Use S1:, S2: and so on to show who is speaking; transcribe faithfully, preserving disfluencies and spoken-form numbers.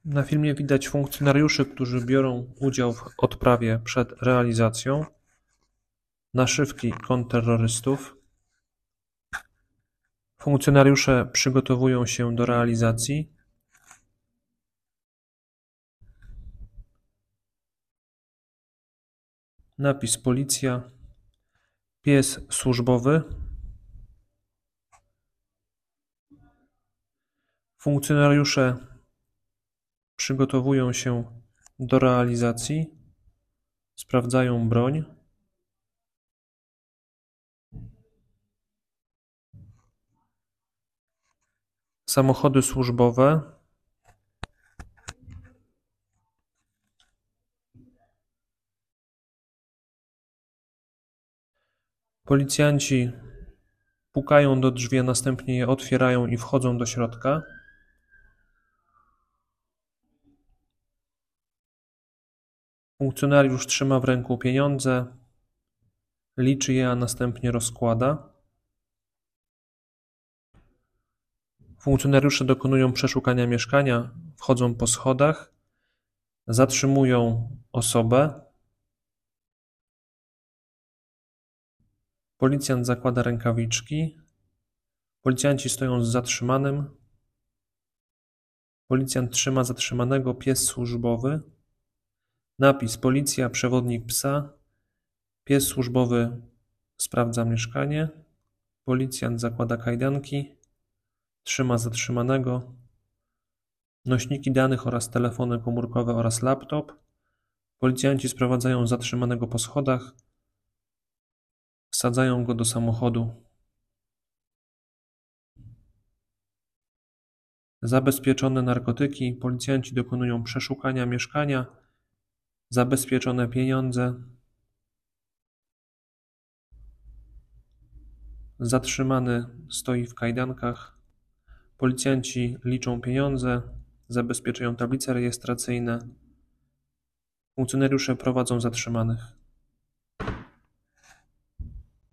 S1: Na filmie widać funkcjonariuszy, którzy biorą udział w odprawie przed realizacją, naszywki kontrterrorystów. Funkcjonariusze przygotowują się do realizacji. Napis policja, pies służbowy. Funkcjonariusze przygotowują się do realizacji, sprawdzają broń. Samochody służbowe. Policjanci pukają do drzwi, a następnie je otwierają i wchodzą do środka. Funkcjonariusz trzyma w ręku pieniądze, liczy je, a następnie rozkłada. Funkcjonariusze dokonują przeszukania mieszkania, wchodzą po schodach, zatrzymują osobę. Policjant zakłada rękawiczki. Policjanci stoją z zatrzymanym. Policjant trzyma zatrzymanego, pies służbowy. Napis policja, przewodnik psa. Pies służbowy sprawdza mieszkanie. Policjant zakłada kajdanki. Trzyma zatrzymanego. Nośniki danych oraz telefony komórkowe oraz laptop. Policjanci sprowadzają zatrzymanego po schodach. Wsadzają go do samochodu. Zabezpieczone narkotyki. Policjanci dokonują przeszukania mieszkania. Zabezpieczone pieniądze. Zatrzymany stoi w kajdankach. Policjanci liczą pieniądze. Zabezpieczają tablice rejestracyjne. Funkcjonariusze prowadzą zatrzymanych.